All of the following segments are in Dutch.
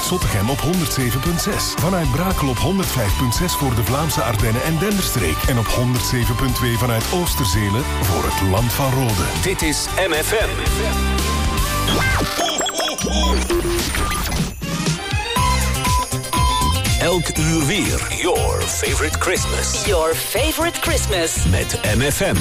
Zottegem op 107.6. Vanuit Brakel op 105.6 voor de Vlaamse Ardennen en Denderstreek. En op 107.2 vanuit Oosterzelen voor het Land van Rode. Dit is MFM. Elk uur weer. Your favorite Christmas. Your favorite Christmas. Met MFM.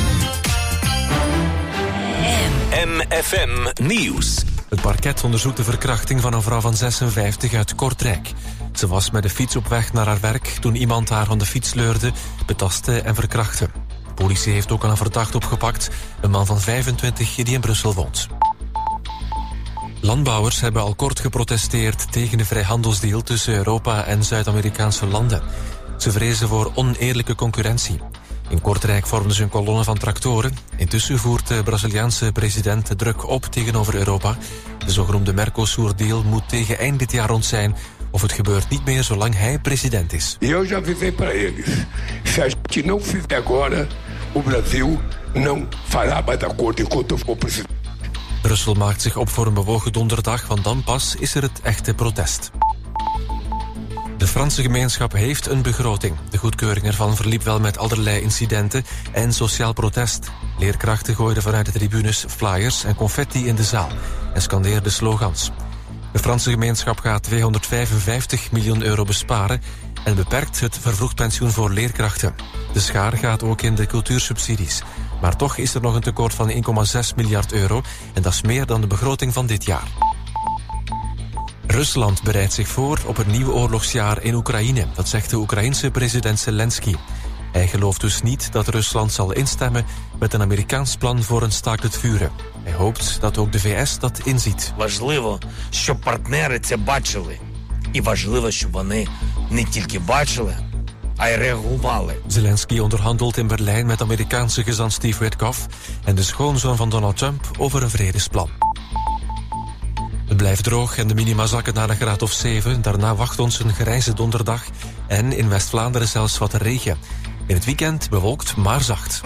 MFM Nieuws. Het parket onderzoekt de verkrachting van een vrouw van 56 uit Kortrijk. Ze was met de fiets op weg naar haar werk toen iemand haar van de fiets sleurde, betastte en verkrachtte. De politie heeft ook al een verdachte opgepakt, een man van 25 die in Brussel woont. Landbouwers hebben al kort geprotesteerd tegen de vrijhandelsdeal tussen Europa en Zuid-Amerikaanse landen. Ze vrezen voor oneerlijke concurrentie. In Kortrijk vormden ze een kolonne van tractoren. Intussen voert de Braziliaanse president de druk op tegenover Europa. De zogenoemde Mercosur-deal moet tegen eind dit jaar rond zijn, of het gebeurt niet meer zolang hij president is. Eu já avisei para eles. Se a gente não fizer agora, o Brasil não fará mais acordo enquanto eu for presidente. Brussel maakt zich op voor een bewogen donderdag, want dan pas is er het echte protest. De Franse gemeenschap heeft een begroting. De goedkeuring ervan verliep wel met allerlei incidenten en sociaal protest. Leerkrachten gooiden vanuit de tribunes flyers en confetti in de zaal en scandeerden slogans. De Franse gemeenschap gaat 255 miljoen euro besparen en beperkt het vervroegd pensioen voor leerkrachten. De schaar gaat ook in de cultuursubsidies. Maar toch is er nog een tekort van 1,6 miljard euro en dat is meer dan de begroting van dit jaar. Rusland bereidt zich voor op een nieuw oorlogsjaar in Oekraïne. Dat zegt de Oekraïense president Zelensky. Hij gelooft dus niet dat Rusland zal instemmen met een Amerikaans plan voor een staakt het vuren. Hij hoopt dat ook de VS dat inziet. Важливо, щоб партнери це бачили. І важливо, щоб вони не тільки бачили, а й реагували. Zelensky onderhandelt in Berlijn met Amerikaanse gezant Steve Witkoff en de schoonzoon van Donald Trump over een vredesplan. Het blijft droog en de minima zakken naar een graad of 7. Daarna wacht ons een grijze donderdag en in West-Vlaanderen zelfs wat regen. In het weekend bewolkt, maar zacht.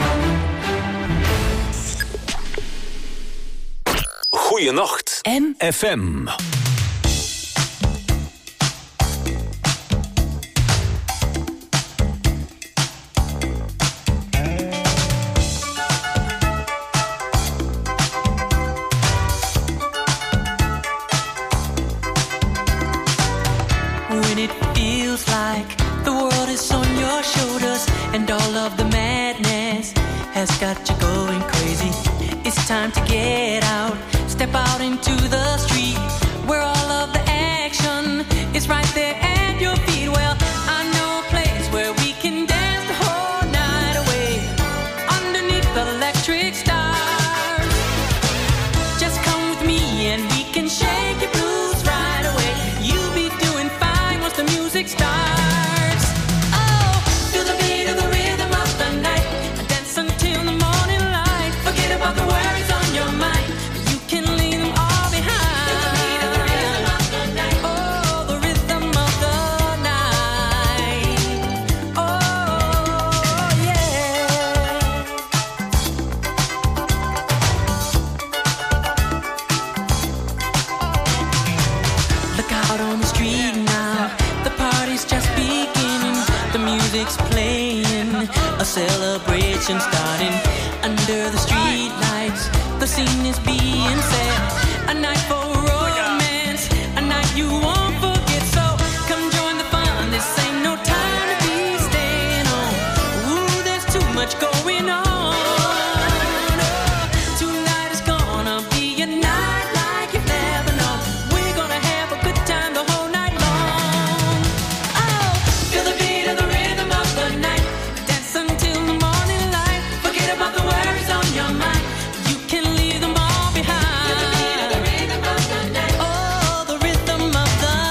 Goeienacht. FM. When it feels like the world is on your shoulders and all of the madness has got you going crazy. It's time to get out, step out into the street where all of the action is right there at your feet. Well, I know a place where we can dance the whole night away underneath the electric stars. Just come with me and we can shake your blues right away. You'll be doing fine once the music starts. Oh, feel the beat of the rhythm of the night. Dance until the morning light. Forget about the worries on your mind. You can leave them all behind. Feel the beat of the rhythm of the night. Oh, the rhythm of the night. Oh, yeah. Look out on the street now. The party's just beginning. The music's playing. A celebration starting under the street lights. The scene is being set. A night for romance. A night you won't forget. So come join the fun. This ain't no time to be staying home. Ooh, there's too much going on. Oh, tonight is gonna be a night like you've never known. We're gonna have a good time the whole night long. Oh, feel the beat of the rhythm of the night. Dance until the morning light. Forget about the worries on your mind. You can leave them all behind. Feel the beat of the rhythm of the night. Oh, the rhythm of the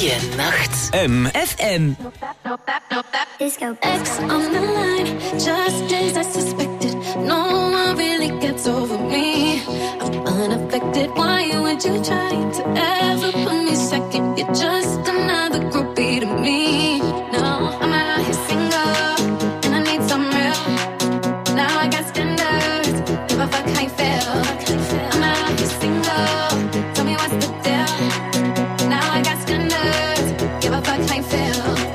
Goeienacht. FM. Disco. X on the line, just as I suspected. No one really gets over me. I'm unaffected. Why would you try to ever put me second? You're just another groupie to me. No, I'm out here single, and I need some real. Now I got standards. Give a fuck how you feel. I'm out here single. Tell me what's the deal. Now I got standards. Give a fuck how you feel.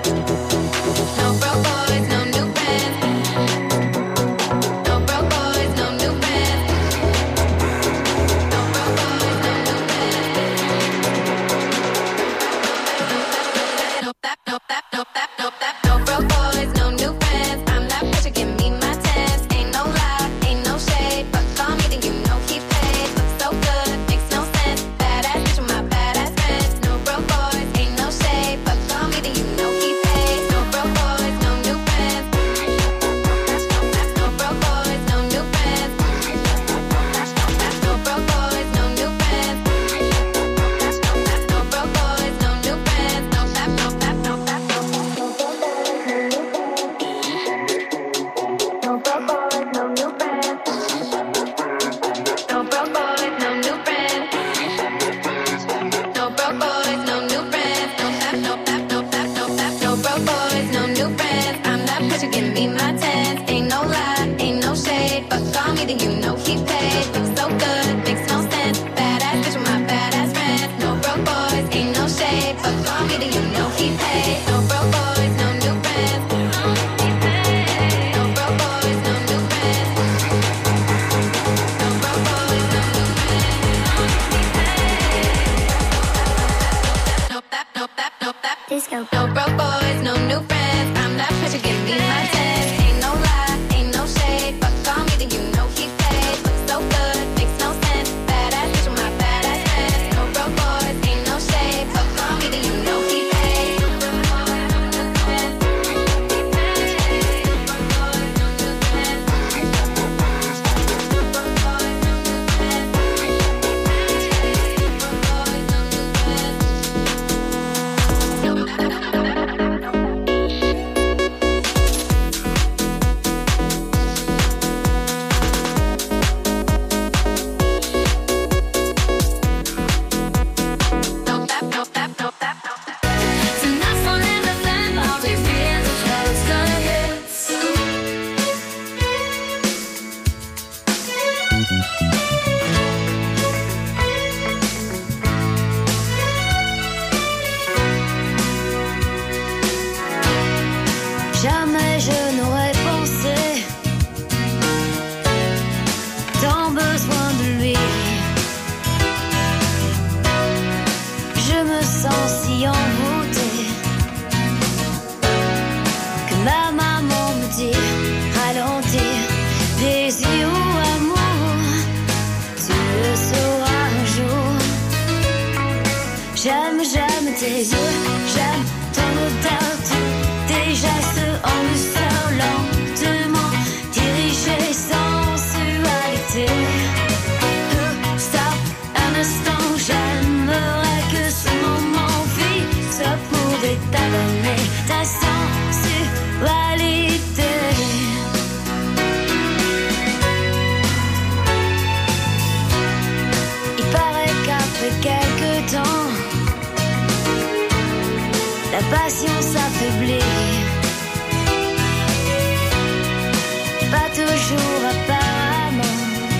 Jamais je n'aurais pensé tant besoin de lui. Je me sens si envoûtée que ma maman me dit ralentir, désir ou amour, tu le sauras un jour. J'aime tes yeux, j'aime ton odeur, tes gestes en douceur, lentement dirigés, sensualité. Stop un instant, j'aimerais que ce moment fixe pouvait t'abonner ta sensualité. Il paraît qu'après quelques temps, la passion s'affaiblit. Pas toujours apparemment.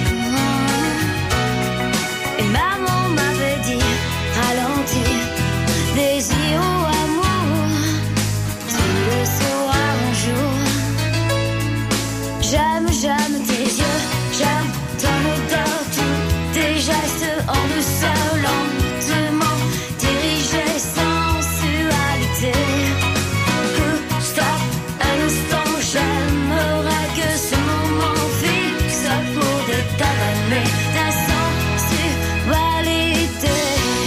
Et maman m'avait dit ralentir, désir ou amour, tu le sauras un jour. J'aime tes yeux, j'aime ton odeur, tous tes gestes en douceur, lentement dirigés, sensualité. Stop un instant, j'aimerais que ce moment fixe pourrait t'avaler ta sensualité.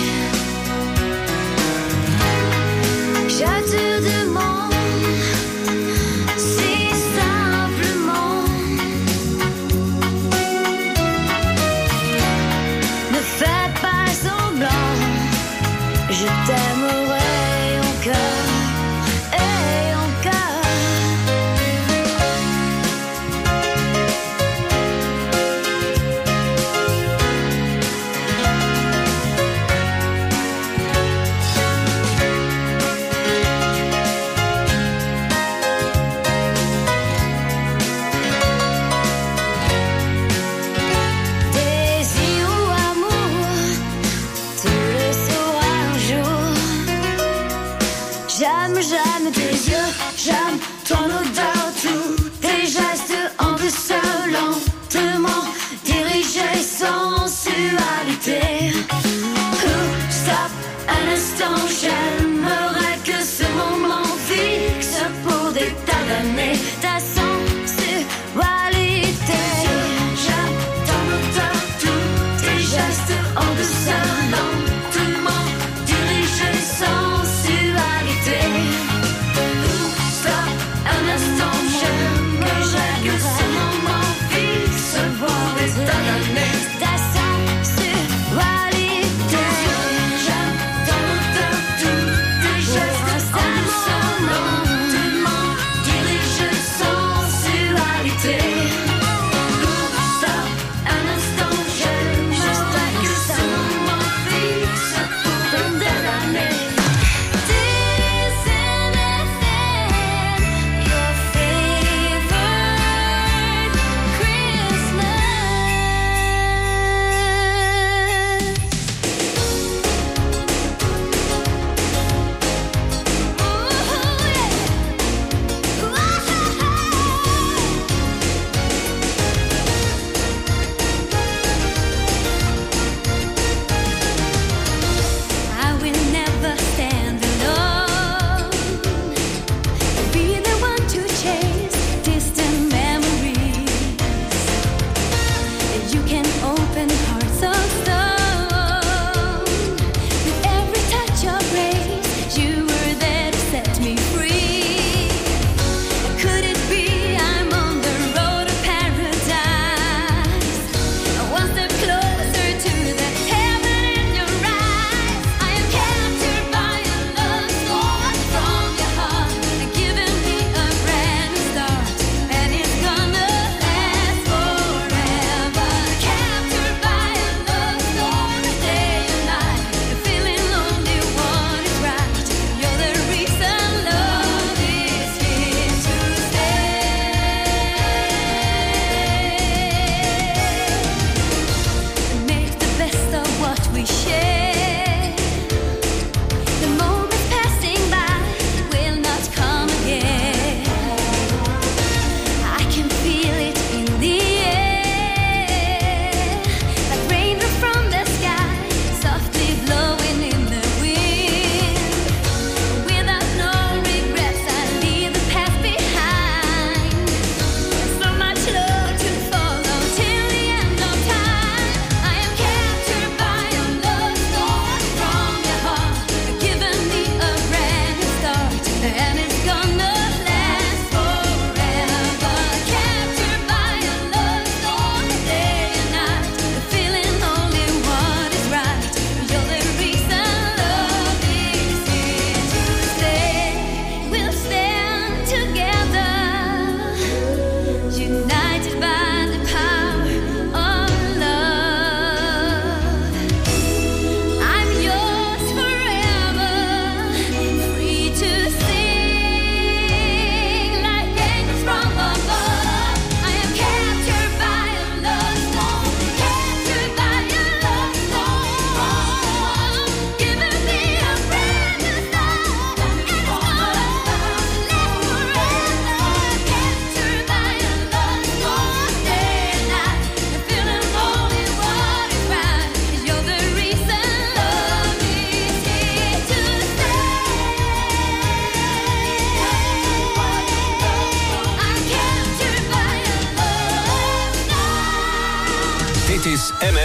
Je te demande si simplement, ne fais pas semblant, je t'aimerai.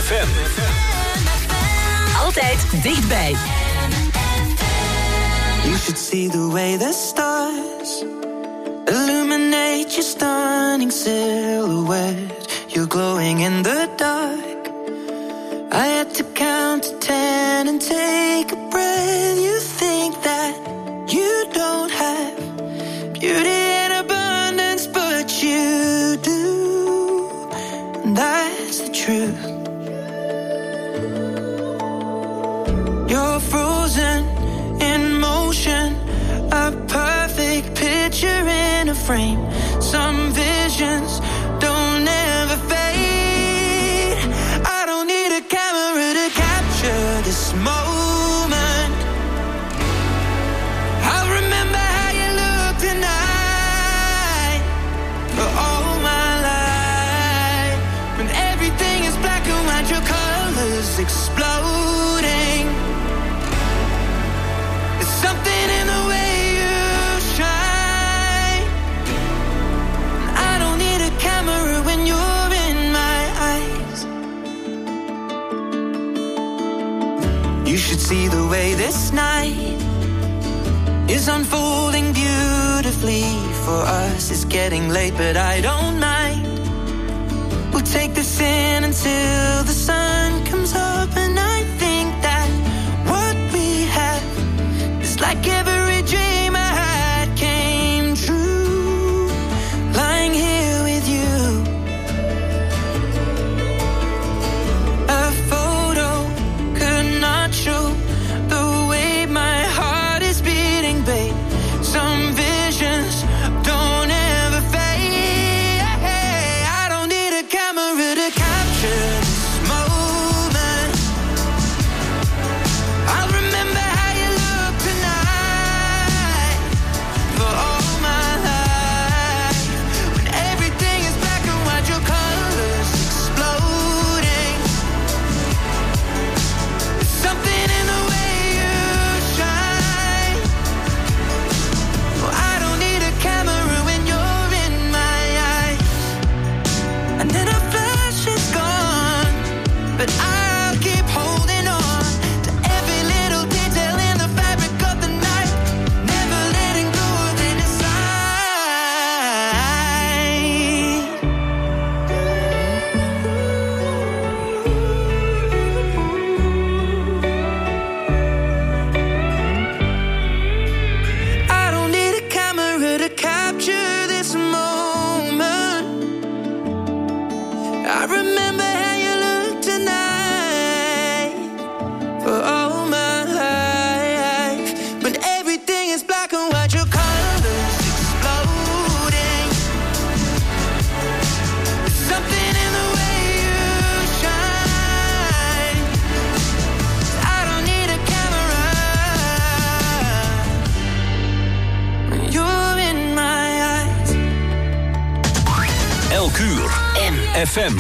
FM. Altijd dichtbij. You should see the way the stars illuminate your stunning silhouette. You're glowing in the dark. I had to count to 10 and take a breath. You think that you don't have beauty in abundance, but you do. And that's the truth. You're frozen in motion, a perfect picture in a frame. Some visions don't ever fade. I don't need a camera to capture this moment. I'll remember how you look tonight for all my life. When everything is black and white, your colors exploding. There's something in the way you shine. I don't need a camera when you're in my eyes. You should see the way this night is unfolding beautifully. For us it's getting late, but I don't mind. We'll take this in until the sun comes up. And I think that what we have is like every dream I had came true. Lying here with you. A photo could not show the way my heart is beating, babe. Some visions don't ever fade. I don't need a camera to capture this moment. I'll remember how you look tonight for all my life. When everything is black and white, your colors exploding. There's something in the way you shine. Well, I don't need a camera when you're in my eyes. And then a flash is gone, but I'll keep holding on to every little detail in the fabric of the night. Never letting go of any sign. I don't need a camera to capture this moment. I remember how you look tonight for all my life. When everything is black and white, your colors exploding. There's something in the way you shine. I don't need a camera when you're in my eyes. Elk uur. FM.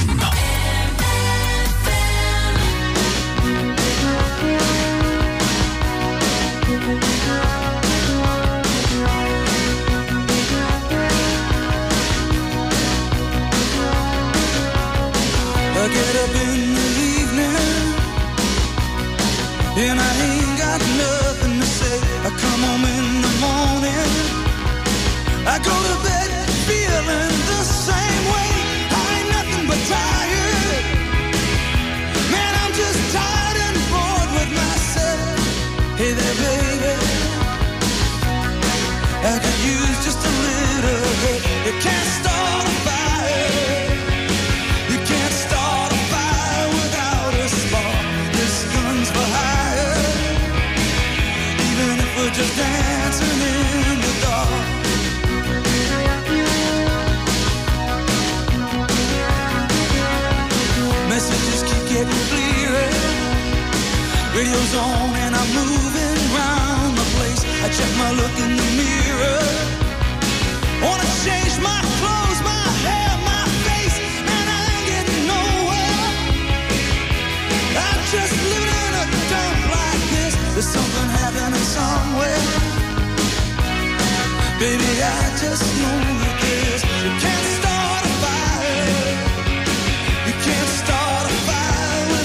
I get up in the evening and I ain't got nothing to say. I come home in the morning, I go to bed feeling the same way. I ain't nothing but tired. Man, I'm just tired and bored with myself. Hey there, baby, I could use just a little bit. You can't start a fire. You can't start a fire without a spark. This gun's for hire. Even if we're just dancing in the dark. Messages keep getting clearer. Radio's on and I'm moving round the place. I check my look in the mirror. Wanna change my clothes, my hair, my face, and I ain't getting nowhere. I'm just living in a dump like this. There's something happening somewhere. Baby, I just know that this. You can't start a fire. You can't start a fire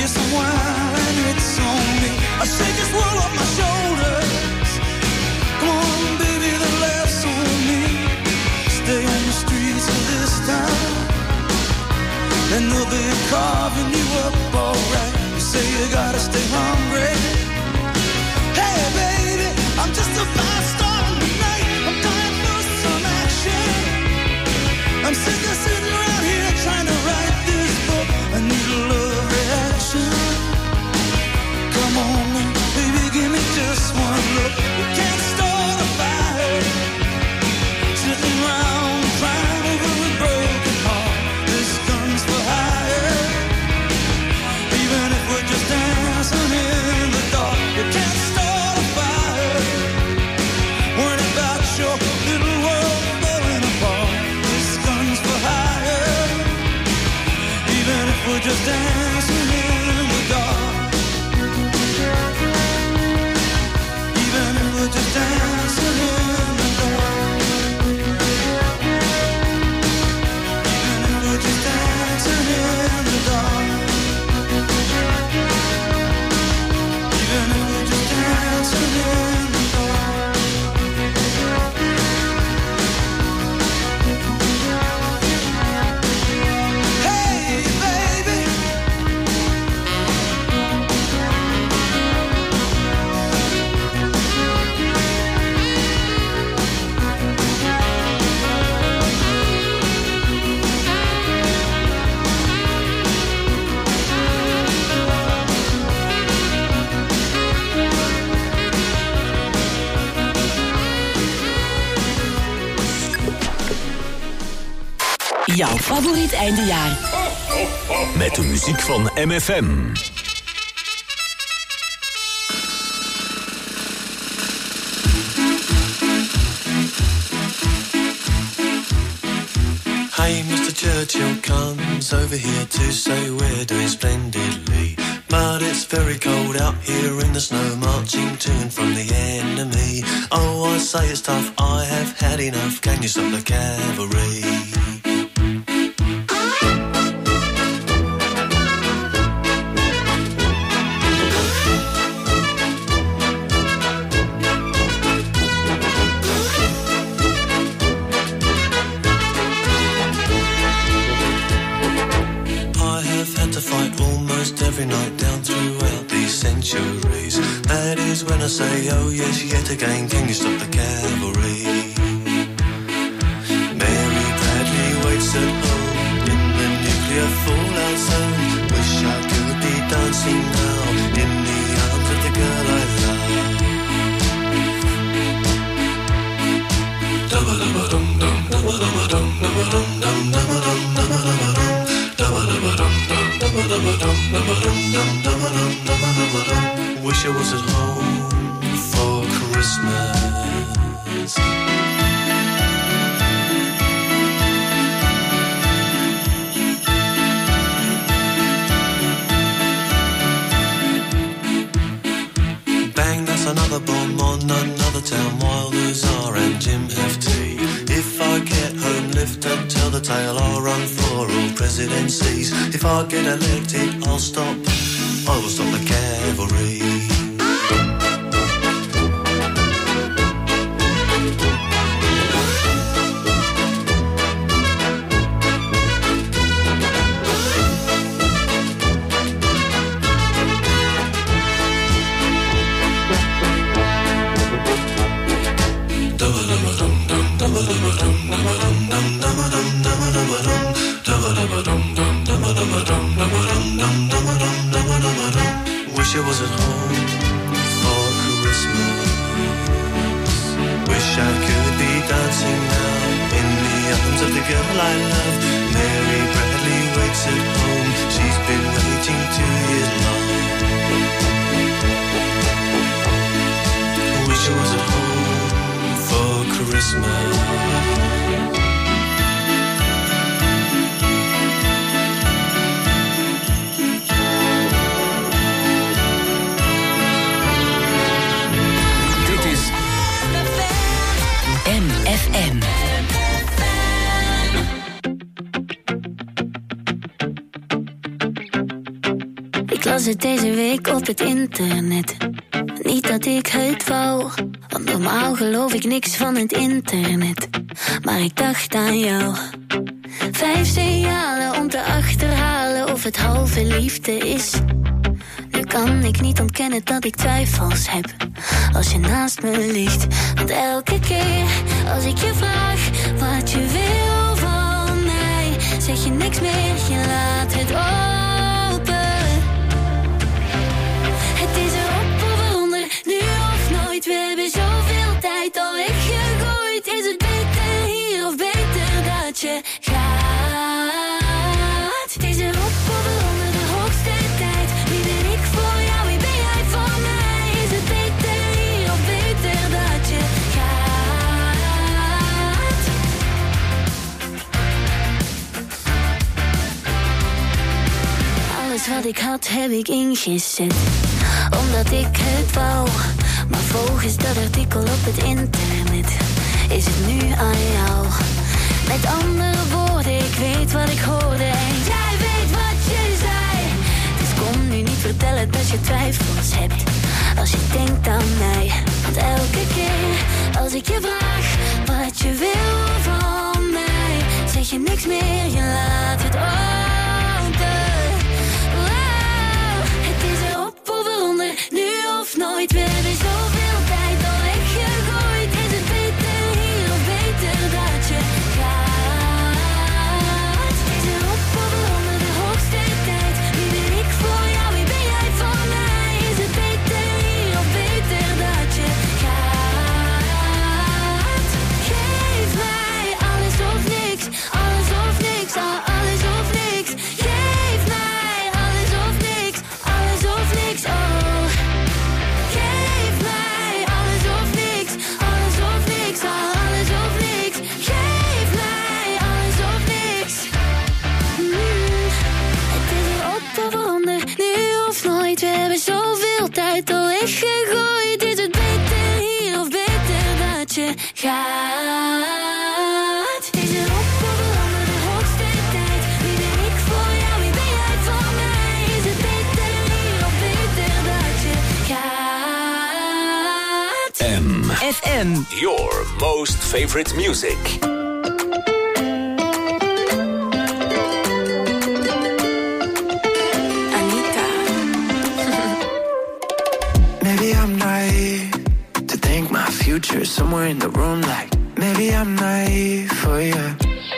glass of wine and it's on me. I shake this world off my shoulders. Come on, baby, the laughs on me. Stay on the streets of this town, and they'll be carving you up alright. You say you gotta stay hungry. Hey, baby, I'm just a fast star tonight. I'm dying for some action. I'm sick of sitting around here trying to write this book. I need a love reaction. Come on, baby, give me just one look. We can't start a fire sitting around crying over a broken heart. This gun's for hire. Even if we're just dancing in the dark, we can't start a fire worrying about your little world falling apart. This gun's for hire. Even if we're just dancing in the dark. Even if we're just dancing in the dark. Even if we're just dancing in the dark. Even if we're just dancing in the dark. Hey, baby. Jouw favoriet eindejaar. Met de muziek van MFM. Hey, Mr. Churchill comes over here to say we're doing splendidly. But it's very cold out here in the snow, marching to and from the enemy. Oh, I say it's tough, I have had enough. Can you stop the cavalry? Every night down throughout these centuries. That is when I say, oh yes, yet again, can you stop the cavalry? Mary Bradley waits at home in the nuclear fallout zone. Wish I could be dancing now in the arms of the girl I love. Dum-ba-dum-ba-dum-dum, dum-ba-dum-ba-dum, dum-ba-dum-dum, dum-ba-dum, dum-ba-dum-ba-dum. Wish I was at home for Christmas. Bang, that's another bomb on another town. Wilders are and Jim Hefty. If I get home, lift and tell the tale. I'll run for all presidencies. If I get elected, I'll stop. I will stop the cavalry. Wish I was at home for Christmas. Wish I could be dancing now in the arms of the girl I love. Mary Bradley waits at home. She's been waiting 2 years long. Wish I was at home for Christmas. MFM. was het deze week op het internet. Niet dat ik het wou, want normaal geloof ik niks van het internet. Maar ik dacht aan jou. 5 signalen om te achterhalen of het halve liefde is. Nu kan ik niet ontkennen dat ik twijfels heb als je naast me ligt. Want elke keer als ik je vraag wat je wil van mij, zeg je niks meer, je laat het open. Het is erop of eronder, nu of nooit. We hebben zoveel tijd al weggegooid. Is het beter hier of beter dat je gaat? Het is erop of eronder, de hoogste tijd. Wie ben ik voor jou, wie ben jij voor mij? Is het beter hier of beter dat je gaat? Alles wat ik had heb ik ingezet, omdat ik het wou. Maar volgens dat artikel op het internet is het nu aan jou. Met andere woorden, ik weet wat ik hoorde en jij weet wat je zei. Dus kom nu niet vertellen dat je twijfels hebt als je denkt aan mij. Want elke keer als ik je vraag wat je wil van mij, zeg je niks meer, je laat het open. Wow, het is erop of eronder, nu of nooit. We hebben zoveel tijd al weggegooid. Is het beter hier of beter dat je gaat? Is erop of eronder, de hoogste tijd. Wie ben ik voor jou, wie ben jij voor mij? Is het beter hier of beter dat je gaat? Geef mij alles of niks, alles of niks, alles of niks. Geef mij alles of niks, alles of niks, oh. Geef mij alles of niks, alles of niks, alles of niks. Geef mij alles of niks. Het is erop of eronder, nu of nooit. We hebben zoveel tijd al weggegooid. Is het beter hier of beter dat je gaat? Is erop of eronder, de hoogste tijd. Wie ben ik voor jou, wie ben jij voor mij? Is het beter hier of beter dat je gaat? FM. Your most favorite music. Maybe I'm naive to think my future is somewhere in the room. Like maybe I'm naive for you.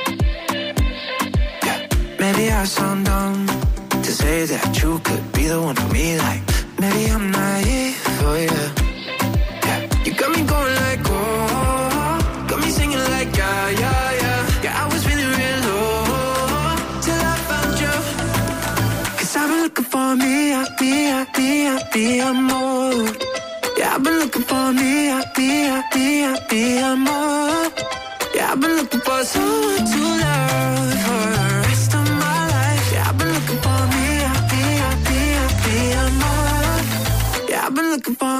Yeah. Maybe I sound dumb to say that you could be the one for me. Like maybe I'm naive for you. Yeah. You got me going like oh, got me singing like yeah, yeah, yeah. Yeah, I was feeling real low till I found you. 'Cause I've been looking for me, more. Yeah, I've been looking for me, more. Yeah, I've been looking for someone to love for the rest of my life. Yeah, I've been looking for me, more. Yeah, I've been looking for.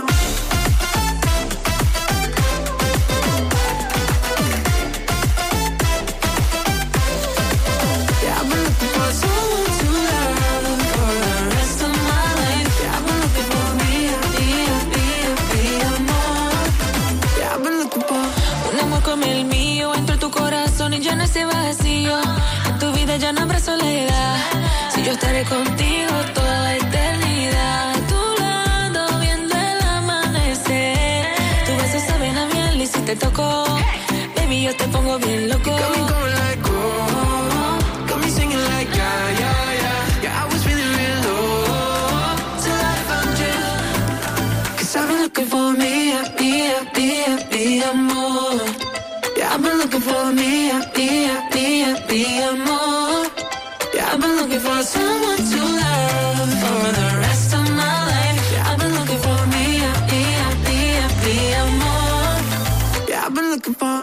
Como el mío, entro a tu corazón y llena ese vacío. En tu vida ya no habrá soledad. Si yo estaré contigo toda la eternidad. A tu lado viendo el amanecer. Tu beso sabe a miel y si te toco, baby, yo te pongo bien loco. You got me going like oh, got me singing like yeah, yeah, yeah. Yeah, I was feeling real low till I found you. 'Cause I've been looking for me, more. Yeah, I've been looking for me, more. Yeah, I've been looking for someone to love for the rest of my life. Yeah, I've been looking for me, more. Yeah, I've been looking for.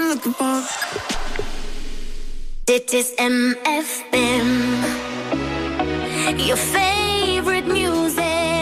Dit is MFM. your favorite music.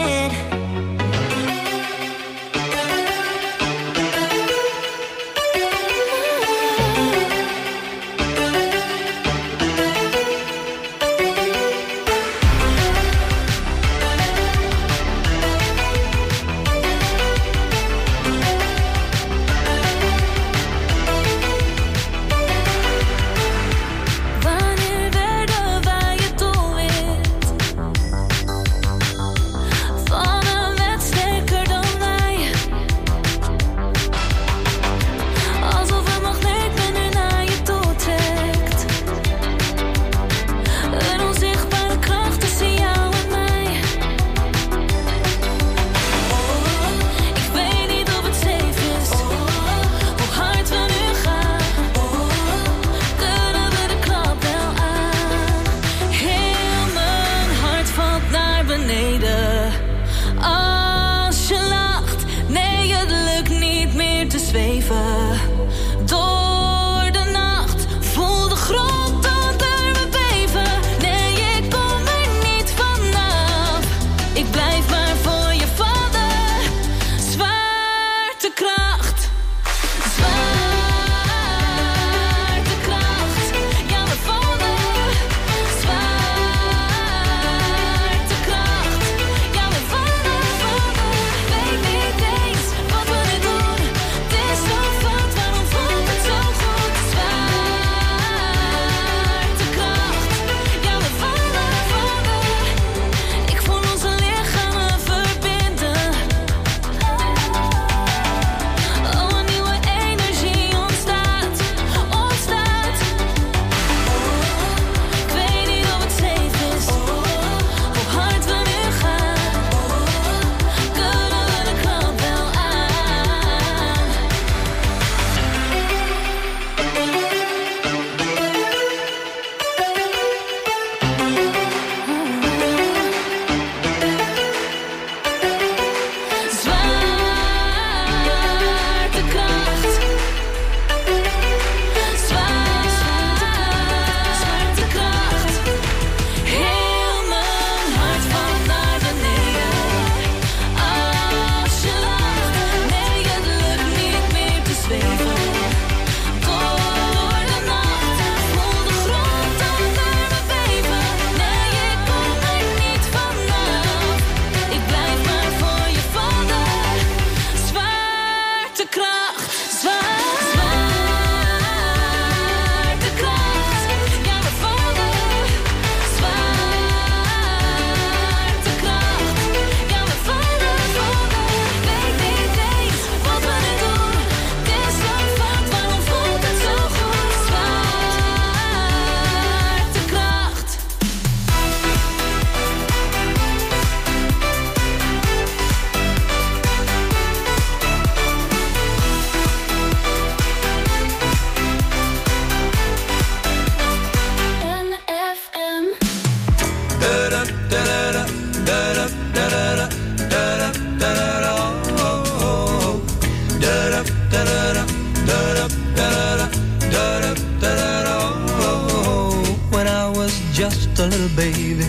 a little baby.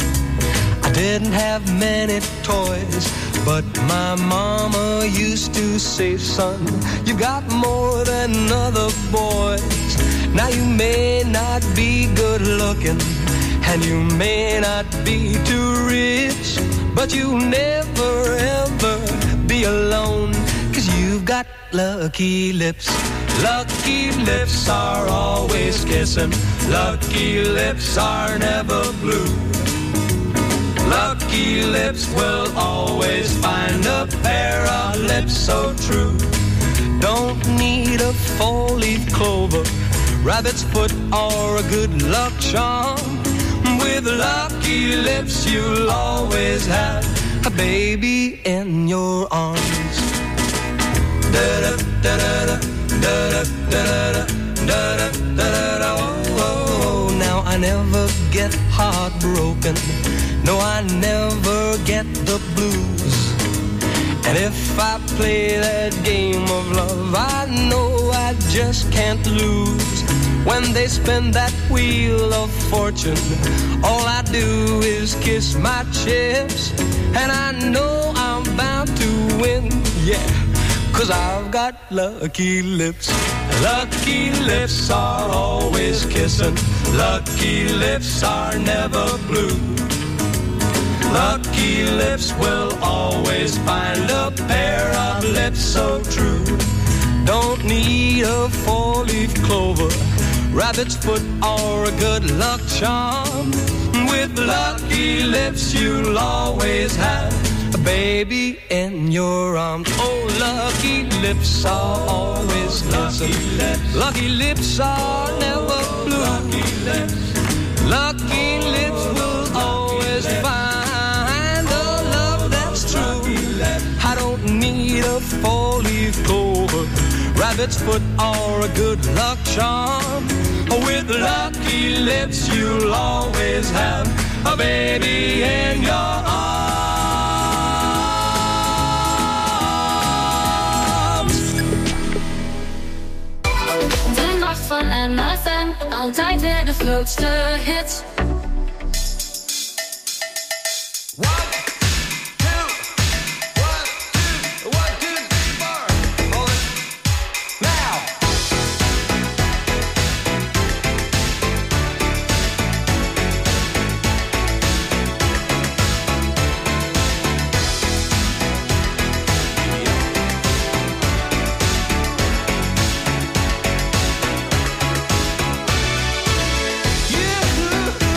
I didn't have many toys, but my mama used to say, son, you got more than other boys. Now you may not be good looking, and you may not be too rich, but you'll never ever be alone, 'cause you've got lucky lips. Lucky lips are always kissing. Lucky lips are never blue. Lucky lips will always find a pair of lips so true. Don't need a four-leaf clover, rabbit's foot, or a good luck charm. With lucky lips you'll always have a baby in your arms. Da-da, da-da-da. Da-da-da-da-da-da-da-da-da. Oh, now I never get heartbroken. No, I never get the blues. And if I play that game of love, I know I just can't lose. When they spin that wheel of fortune, all I do is kiss my chips, and I know I'm bound to win, yeah, 'cause I've got lucky lips. Lucky lips are always kissing. Lucky lips are never blue. Lucky lips will always find a pair of lips so true. Don't need a four-leaf clover, rabbit's foot, or a good luck charm. With lucky lips you'll always have a baby in your arms. Oh, lucky lips are always lucky lips. Lucky lips are never blue. Lucky lips, lucky lips will always find the love that's true. I don't need a four-leaf clover, rabbit's foot, or a good luck charm. With lucky lips you'll always have a baby in your arms. De nacht van MFM, altijd weer de grootste hits. You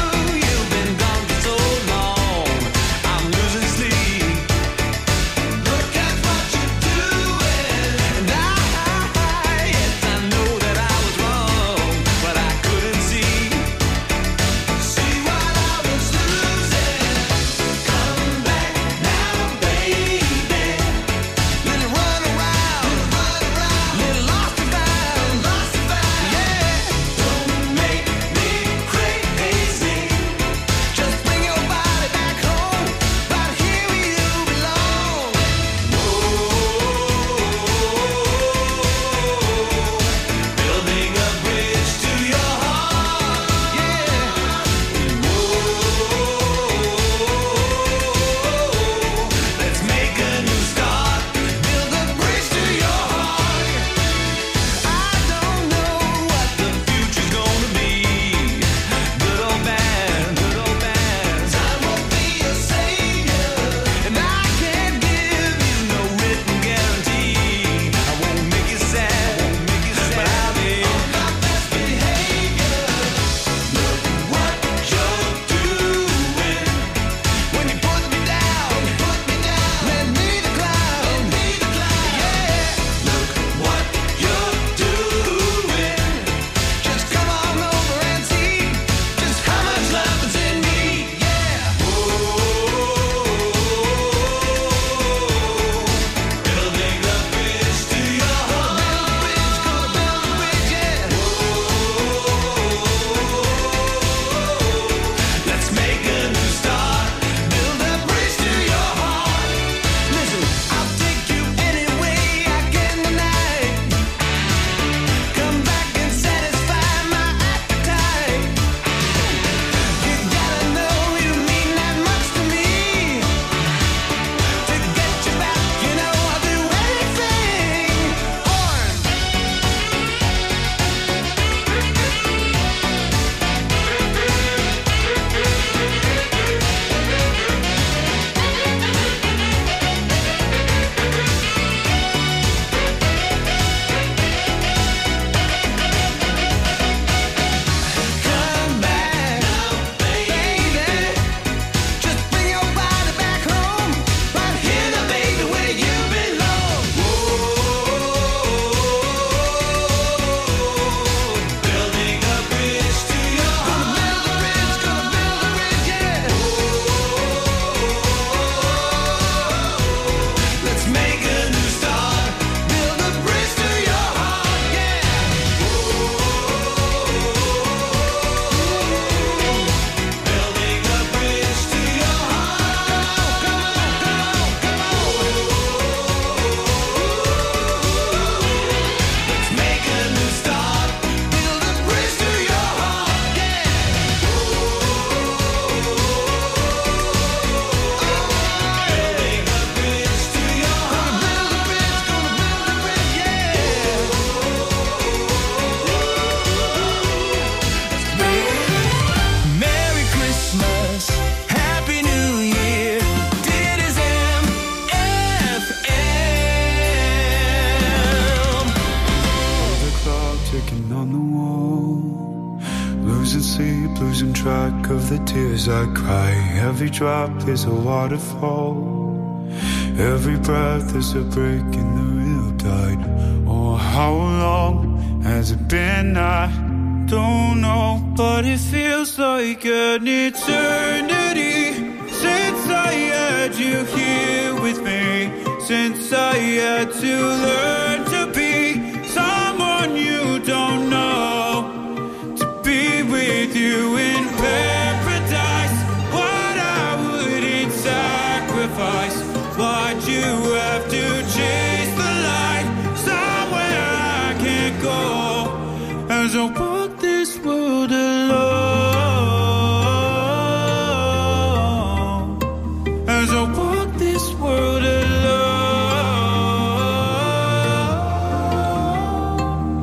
written on the wall. Losing sleep, losing track of the tears I cry. Every drop is a waterfall. Every breath is a break in the riptide. Oh, how long has it been? I don't know, but it feels like an eternity since I had you here with me. Since I had to learn to be someone you don't know. To be with you in paradise. What I wouldn't sacrifice. Why'd you have to chase the light somewhere I can't go? As I walk this world alone. As I walk this world alone.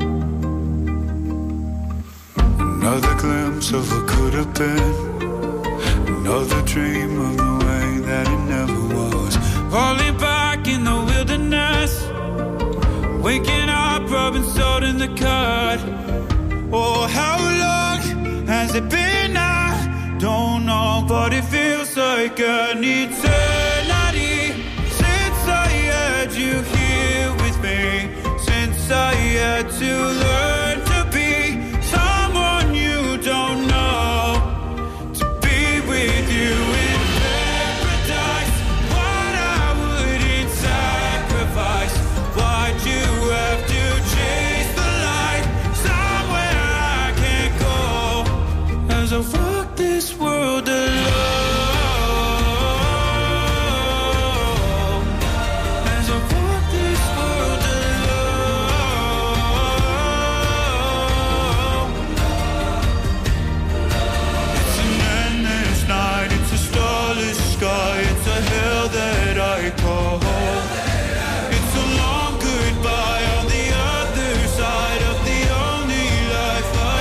Another glimpse of what could have been. Another dream of the way that it never was. Falling back in the wilderness. Waking up, rubbing salt in the cut. Oh, how long has it been? I don't know, but it feels like an eternity since I had you here with me. Since I had to learn to be someone you don't know. To be with you in paradise. What I wouldn't sacrifice. Why'd you have to chase the light somewhere I can't go? As I walk this world alone. As I walk this world alone. It's an endless night, it's a starless sky, it's a hell that I call home. It's a long goodbye on the other side of the only life I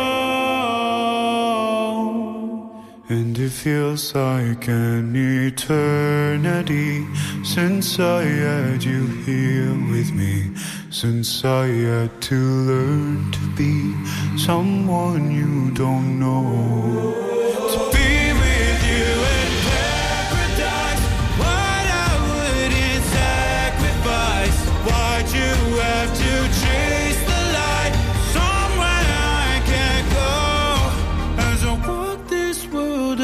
know. And it feels like an eternity since I had you here with me. Since I had to learn to be someone you don't know. To be with you in paradise. What I wouldn't sacrifice. Why'd you have to chase the light somewhere I can't go? As I walk this world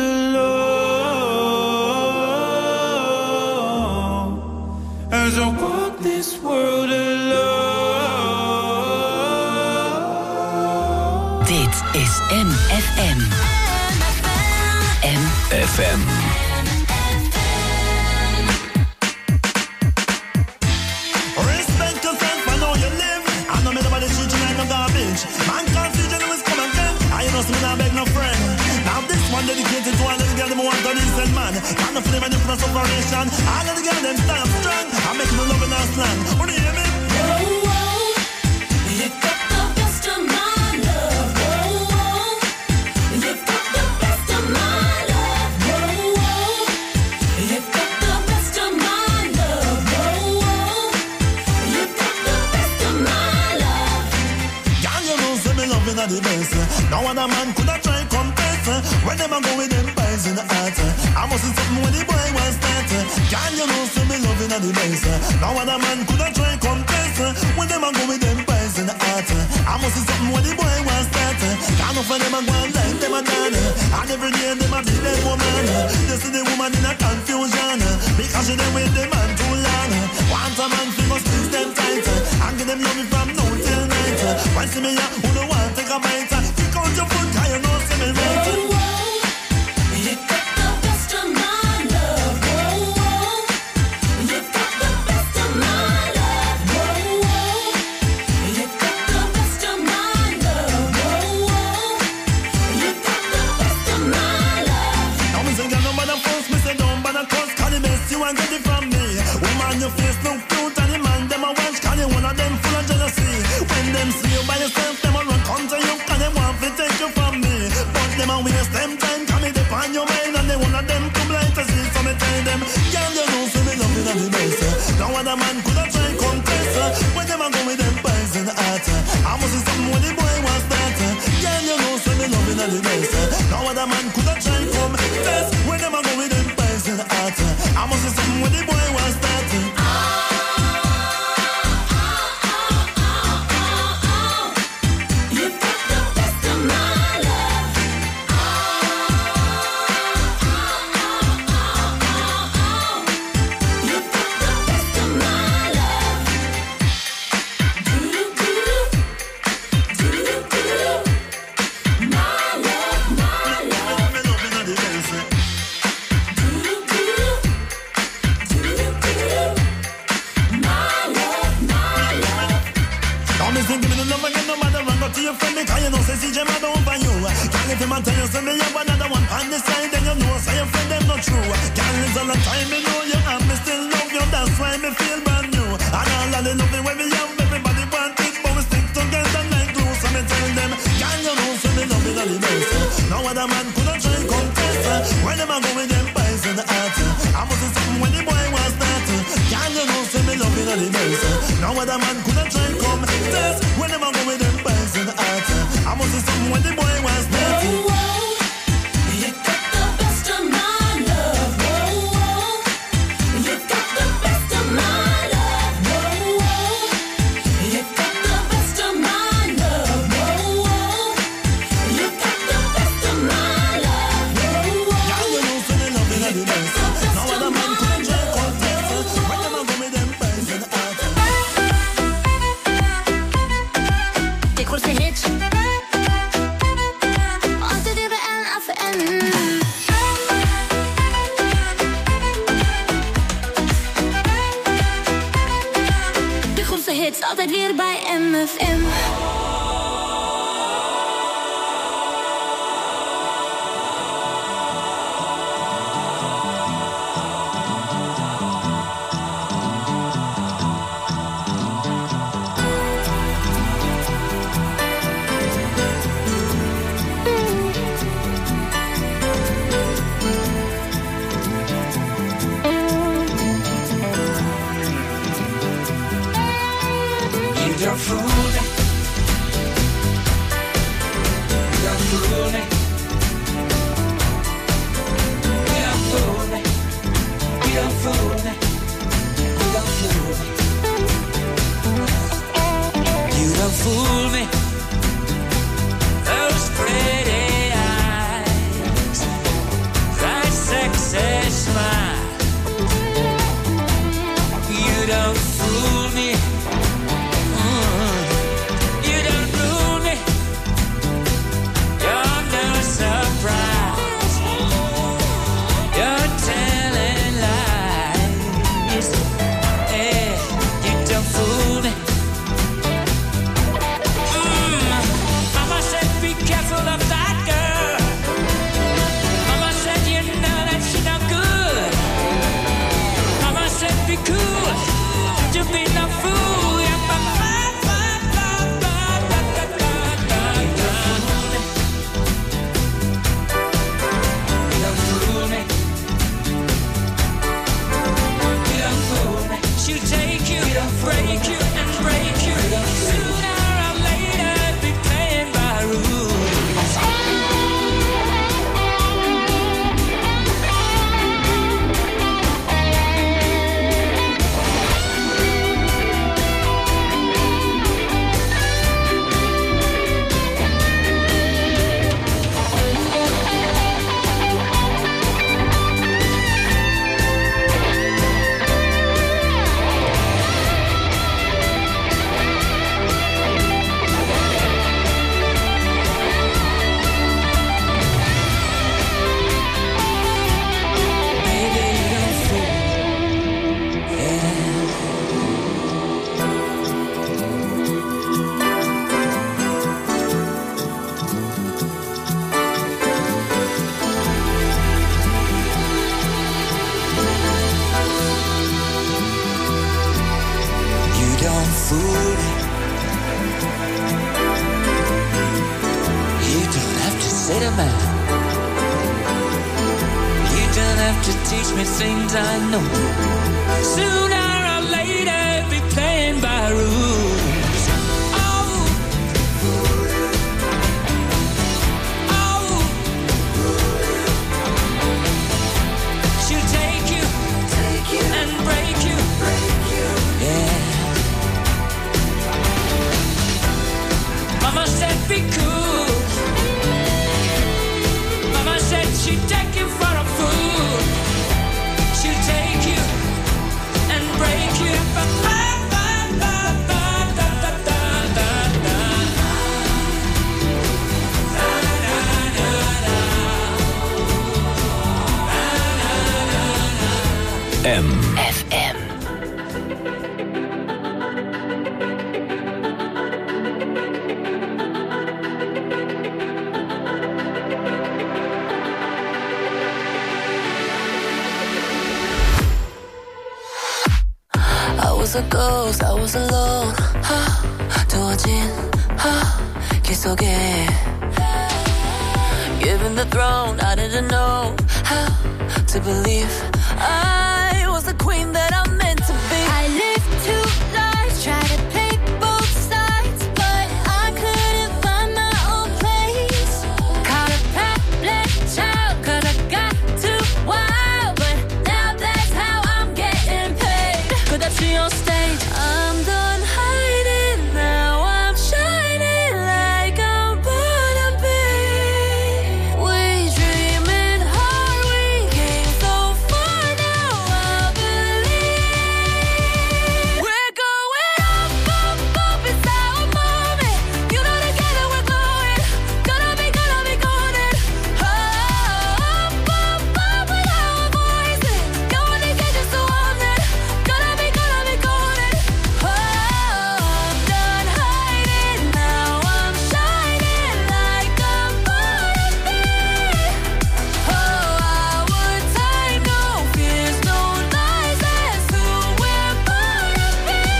alone. As I walk this world alone. Dit is MFM. FM. Respect yourself, I know you live. I know me nobody treat you like no garbage. Man can't see you always come again. I know some not beg no friend. Now this one dedicated to all of the girls them want to decent man. Can't no flame and different separation. All of the girls them stand strong. I'm making no love in our slang. What do you hear me? You got the best of my love. You got the best of my love. You got the best of my love. You got the best of my love. Girl, you know say me loving at the best. No other man could have tried compare. When them a go with them boys in the heart, I must see something when the boy was start. Girl, you know say me loving at the best. No other man could have tried compare. When them a go with them boys in the heart, I must see something when the boy was start. Can't no for them a go and like them a done. And every day them a beat them woman. You see the woman in a confusion because she them with the man too long. Want a man fi must squeeze them tight and give them love from noon till night. When see me who no want take a bite, kick out your foot 'cause you know see me right. You got the best of my love. You got the best of my love. You got the best of my love. You got the best of my love. Now me say girl no bother force me say don't bother cause 'cause the best you want get it from me. Woman your face look cute and the man them a watch 'cause you one of them full of jealousy. When them see you by yourself them a run come to you 'cause they want to take you from me. But them a waste them time 'cause me depend your mind and they one of them too blind to see. So me tell them girl you know say me loving at the best. No other man could have tried contest. When them a go with them boys in the heart, I must see something when the boy wants that. Girl, you know, so me loving at the best. No other man could have tried come test. When them a go with them pies in the heart. I must see something when the boy wants that. Altijd weer bij MFM. said be cool. Mama said she'd take you for a fool. She'll take you and break you. FM. I was a ghost, I was alone. 두어진 길 속에 given the throne, I didn't know how to believe I was the queen that I'm meant to be. I lived two lives, tried to play both sides, but I couldn't find my own place. Caught a black child, 'cause I got too wild, but now that's how I'm getting paid. Could I see on stage? I'm done hiding, now I'm shining like I'm born to be. We dreaming hard, we came so far, now I believe. We're going up, up, up, it's our moment. You know together we're glowing, gonna be golden. Up, up, up with our voices, going to get just so on it. Gonna be golden. I'm done hiding, now I'm shining like I'm born to be. Our time, no fears, no lies, that's who we're born to be.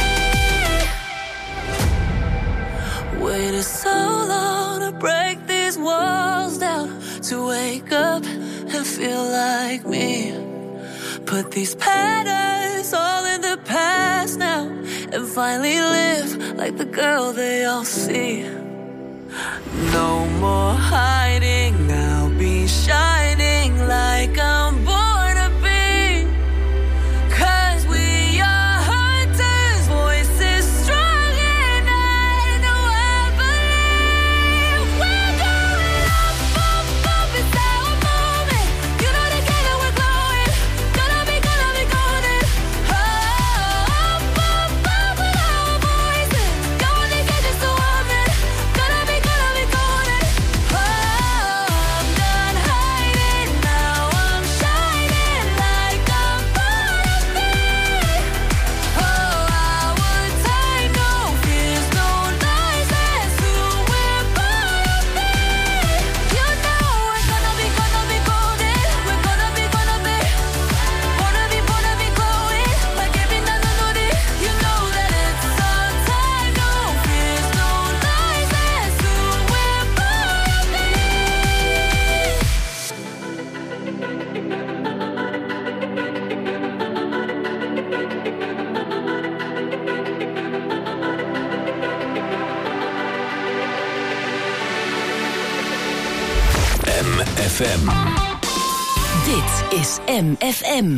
Waited so long to break these walls down, to wake up and feel like me. Put these patterns all in the past now, and finally live like the girl they all see. No more hiding, now be shining like I'm born to be. 'Cause we are hunters, voices strong, and I know I believe. We're going up, up, up, it's our moment. You know together we're glowing, gonna be golden. Up, up, up with our voices, going to get just so on it. Gonna be golden. I'm done hiding, now I'm shining like I'm born to be. Our time, no fears, no lies, that's who we're born to be. You know we're gonna be golden. We're gonna be glowing like every night I know it. You know that it's our time, no fears, no lies, that's who we're born to be. MFM. Dit is MFM.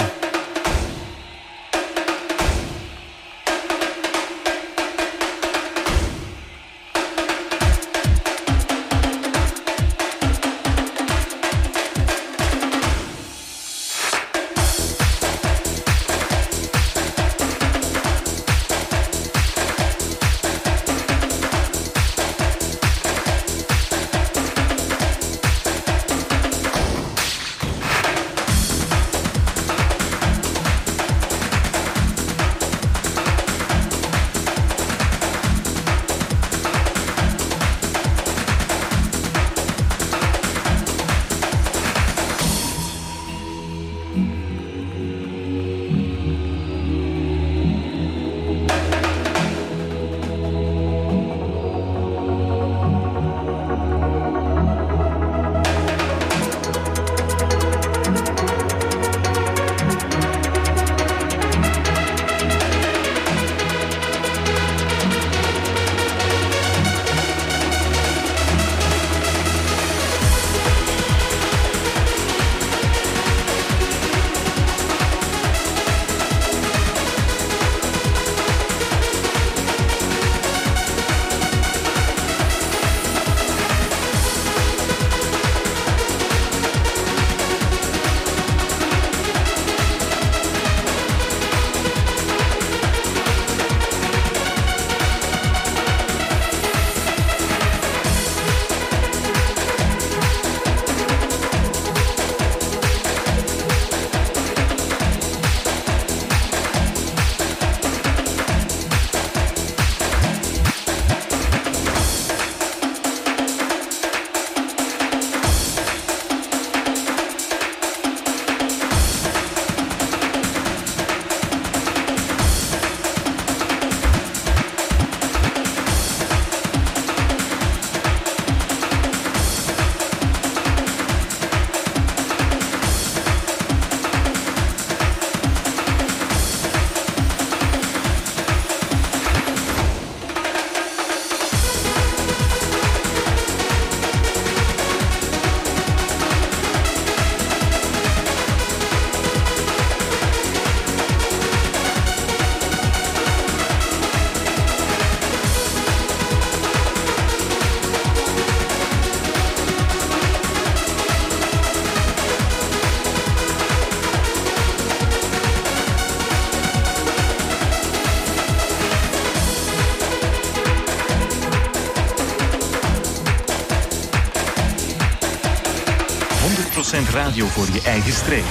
100% radio voor je eigen streek.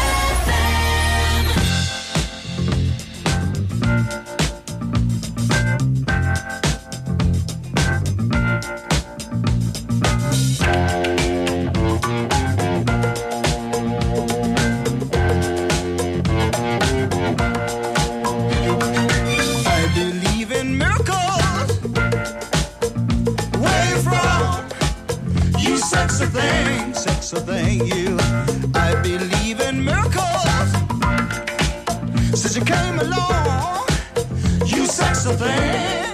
Sexy thing, you. I believe in miracles. Since you came along, you sexy thing.